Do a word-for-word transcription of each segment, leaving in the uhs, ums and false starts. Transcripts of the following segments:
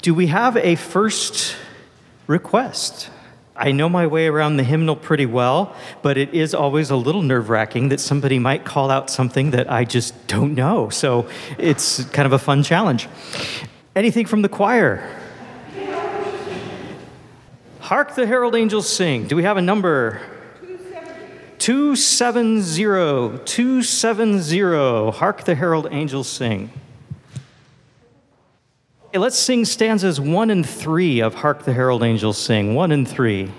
Do we have a first request? I know my way around the hymnal pretty well, but it is always a little nerve-wracking that somebody might call out something that I just don't know. So it's kind of a fun challenge. Anything from the choir? Hark the herald angels sing. Do we have a number? two seventy. two seventy. Hark the herald angels sing. Okay, let's sing stanzas one and three of Hark the Herald Angels Sing. One and three.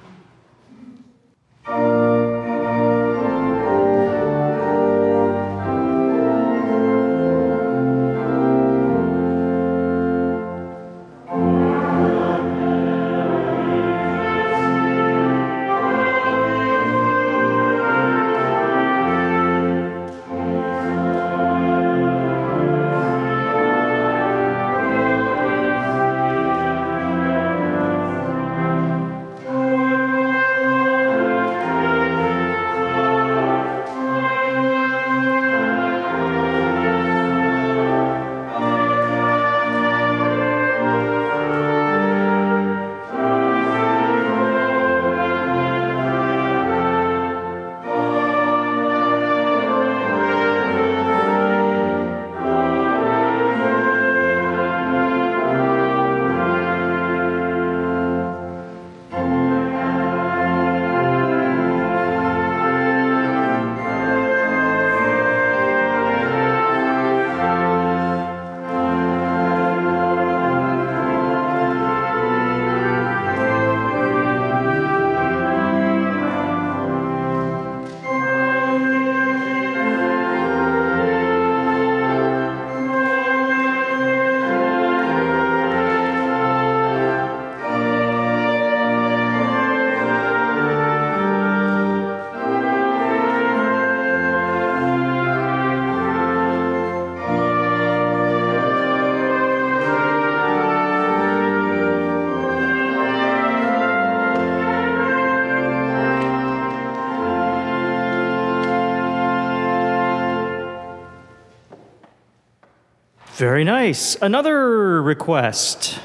Very nice. Another request.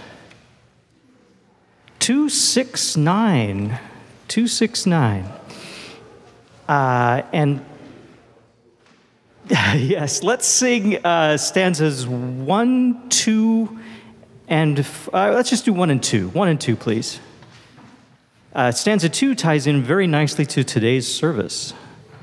two sixty-nine. two sixty-nine. Uh, and yes, let's sing uh, stanzas one, two, and f- uh, let's just do one and two. One and two, please. Uh, stanza two ties in very nicely to today's service.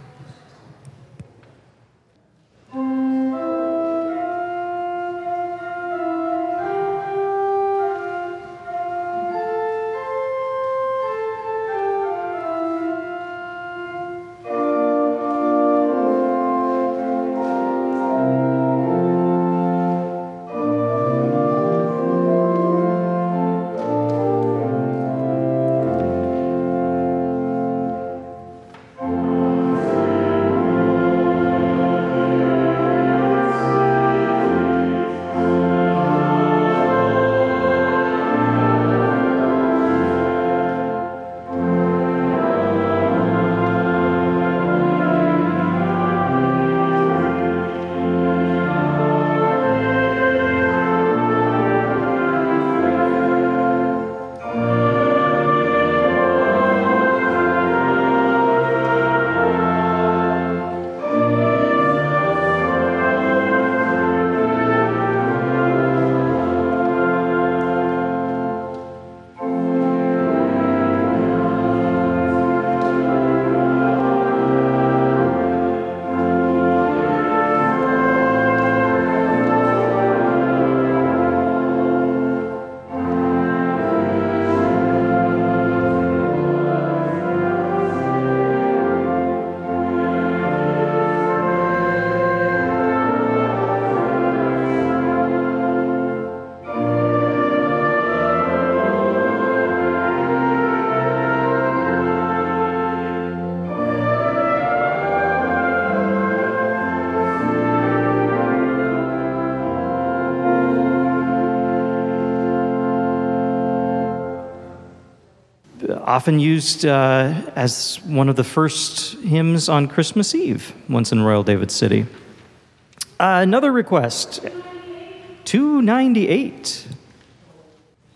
Often used uh, as one of the first hymns on Christmas Eve, once in Royal David City. Uh, another request, two ninety-eight.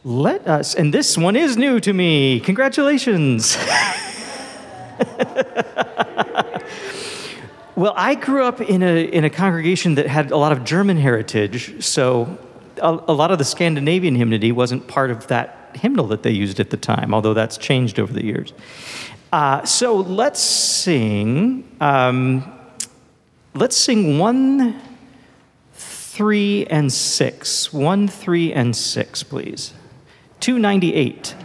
Let us, and this one is new to me. Congratulations. Well, I grew up in a in a congregation that had a lot of German heritage, so a, a lot of the Scandinavian hymnody wasn't part of that hymnal that they used at the time, although that's changed over the years. Uh, so let's sing. Um, let's sing one, three, and six. One, three, and six, please. two ninety-eight.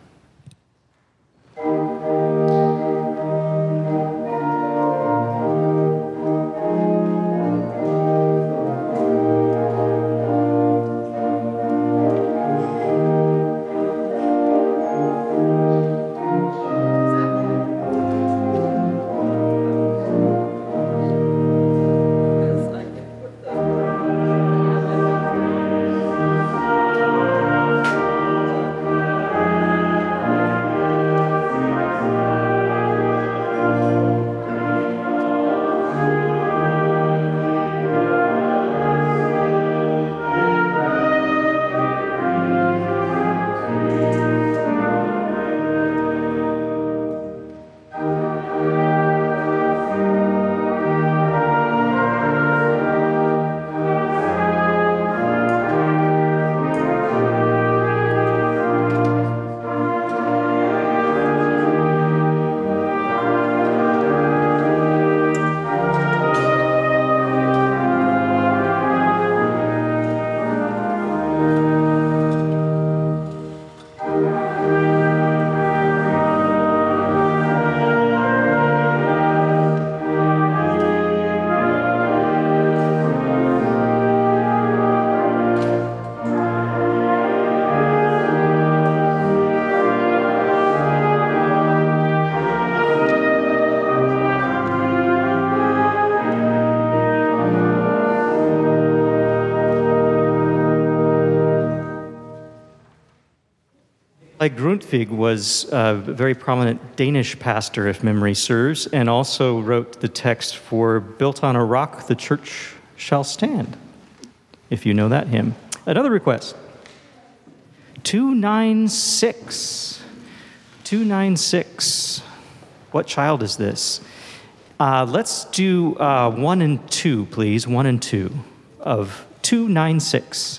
Like Grundtvig was a very prominent Danish pastor, if memory serves, and also wrote the text for Built on a Rock, the Church Shall Stand, if you know that hymn. Another request. two ninety-six. two ninety-six. What child is this? Uh, let's do uh, one and two, please. One and two of two ninety-six.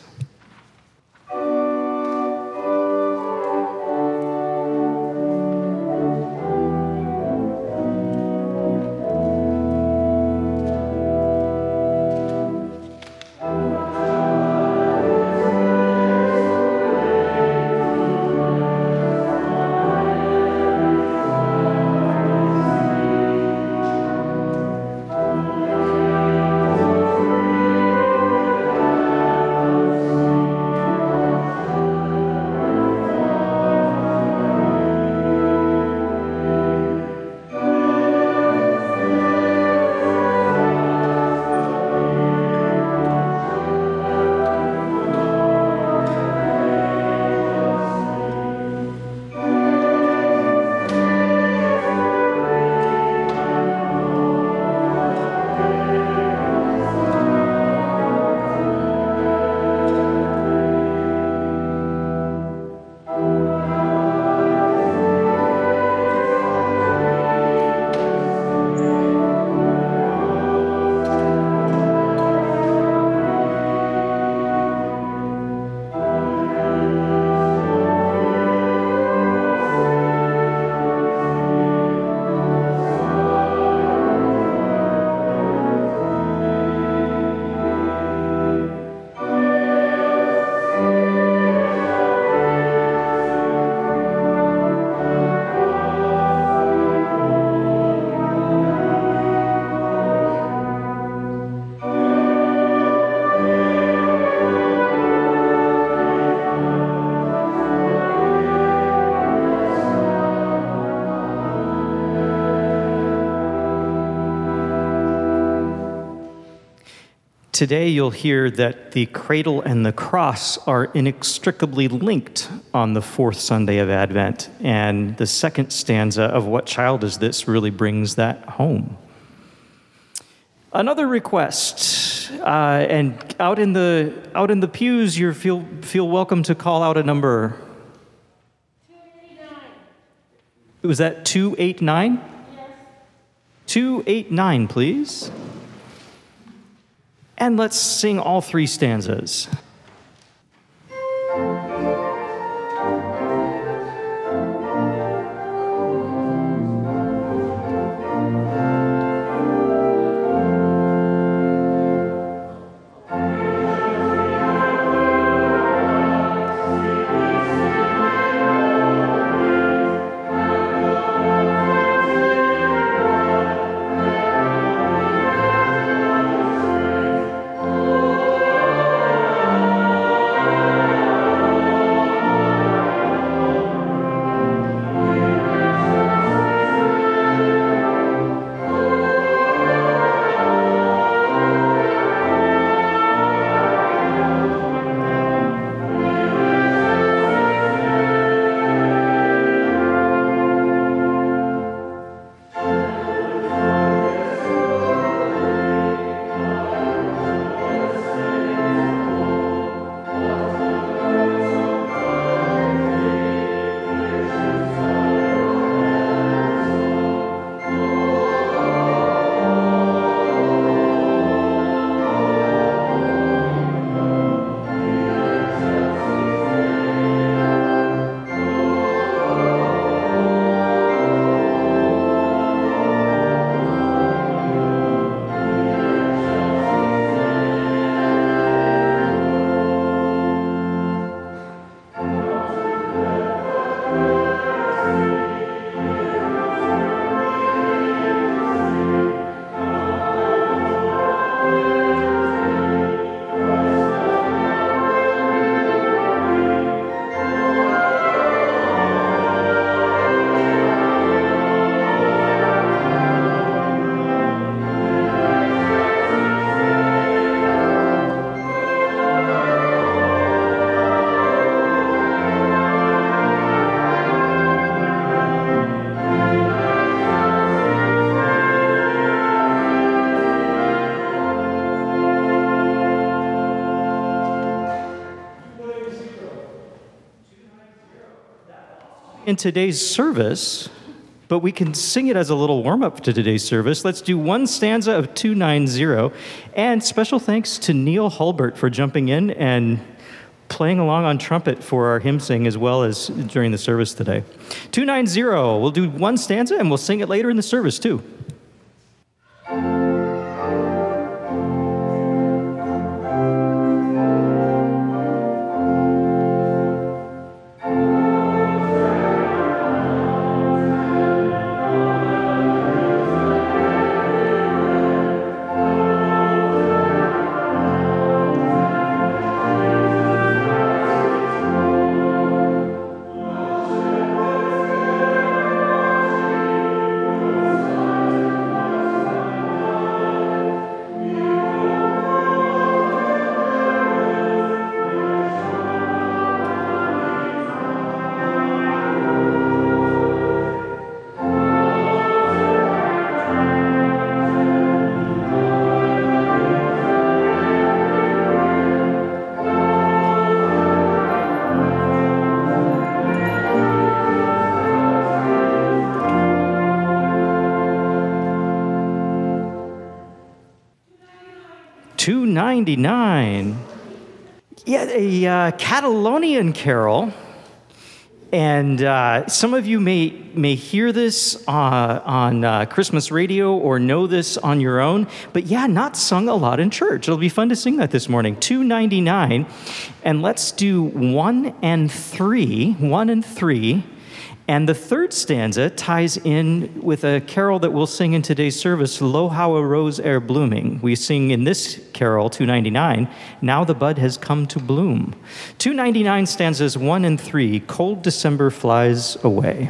Today you'll hear that the cradle and the cross are inextricably linked on the fourth Sunday of Advent, and the second stanza of What Child Is This really brings that home. Another request, Uh, and out in the out in the pews, you feel feel welcome to call out a number. two eighty-nine. Was that two eight nine? Yes. two eight nine, please. And let's sing all three stanzas. In today's service, but we can sing it as a little warm-up to today's service. Let's do one stanza of two ninety, and special thanks to Neil Hulbert for jumping in and playing along on trumpet for our hymn sing as well as during the service today. two ninety, we'll do one stanza and we'll sing it later in the service too. two ninety-nine. Yeah, a uh, Catalonian carol. And uh, some of you may may hear this uh, on uh, Christmas radio or know this on your own, but yeah, not sung a lot in church. It'll be fun to sing that this morning. two ninety-nine, and let's do one and three, one and three, and the third stanza ties in with a carol that we'll sing in today's service, Lo how a rose ere blooming. We sing in this carol, two ninety-nine, Now the bud has come to bloom. two ninety-nine stanzas one and three, Cold December flies away.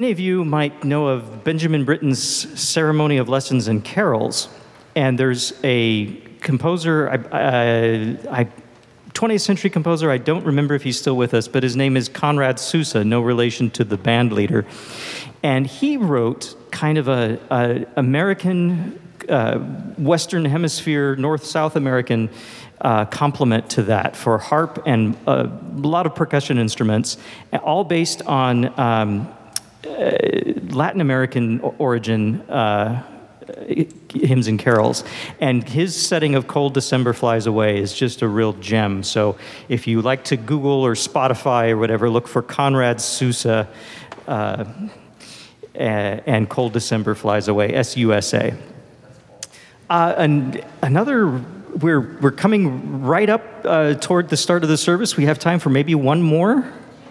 Many of you might know of Benjamin Britten's Ceremony of Lessons and Carols, and there's a composer, I, I, I, twentieth century composer, I don't remember if he's still with us, but his name is Conrad Sousa, no relation to the band leader. And he wrote kind of a, a American, uh, Western Hemisphere, North-South American uh, complement to that for harp and a lot of percussion instruments, all based on um, uh, Latin American origin uh, hymns and carols. And his setting of Cold December Flies Away is just a real gem. So if you like to Google or Spotify or whatever, look for Conrad Sousa uh, and Cold December Flies Away, S U S A. Uh, and another, we're, we're coming right up uh, toward the start of the service. We have time for maybe one more?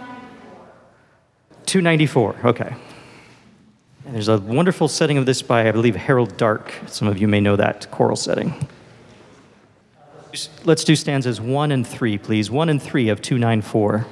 two ninety-four, okay. And there's a wonderful setting of this by, I believe, Harold Dark. Some of you may know that choral setting. Let's do stanzas one and three, please. One and three of two ninety-four.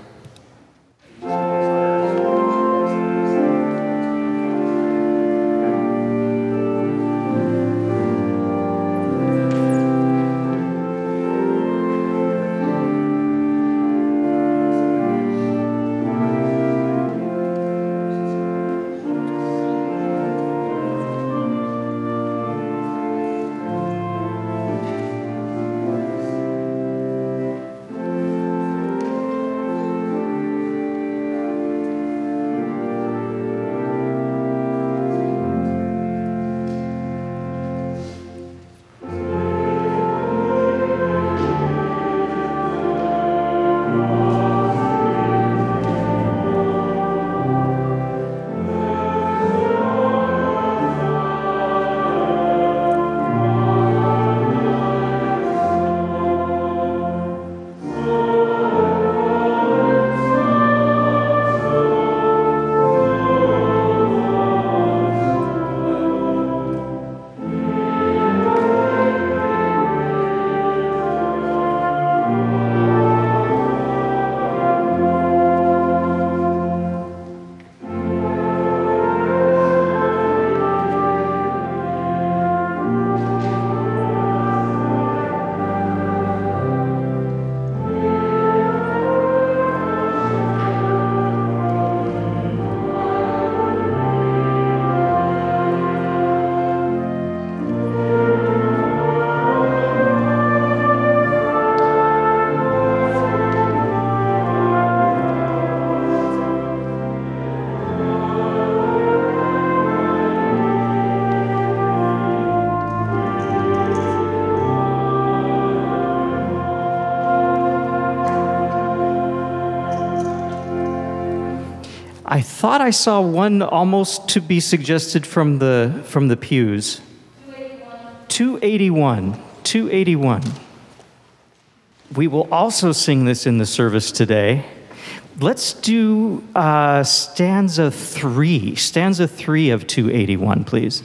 I thought I saw one almost to be suggested from the from the pews. two eighty-one. two eighty-one. We will also sing this in the service today. Let's do uh, stanza three. Stanza three of two eighty-one, please.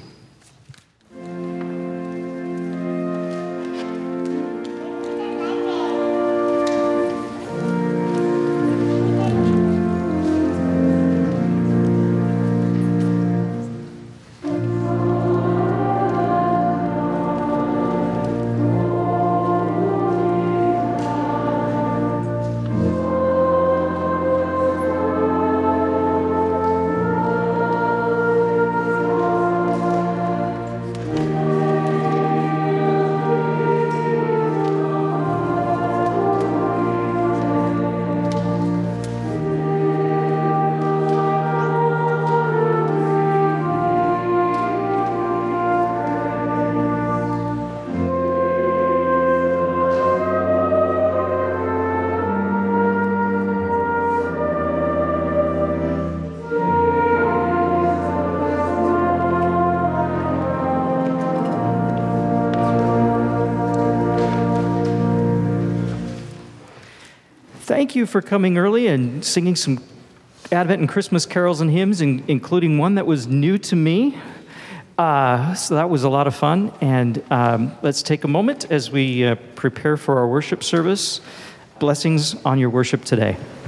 Thank you for coming early and singing some Advent and Christmas carols and hymns, in, including one that was new to me. Uh, so that was a lot of fun. And um, let's take a moment as we uh, prepare for our worship service. Blessings on your worship today.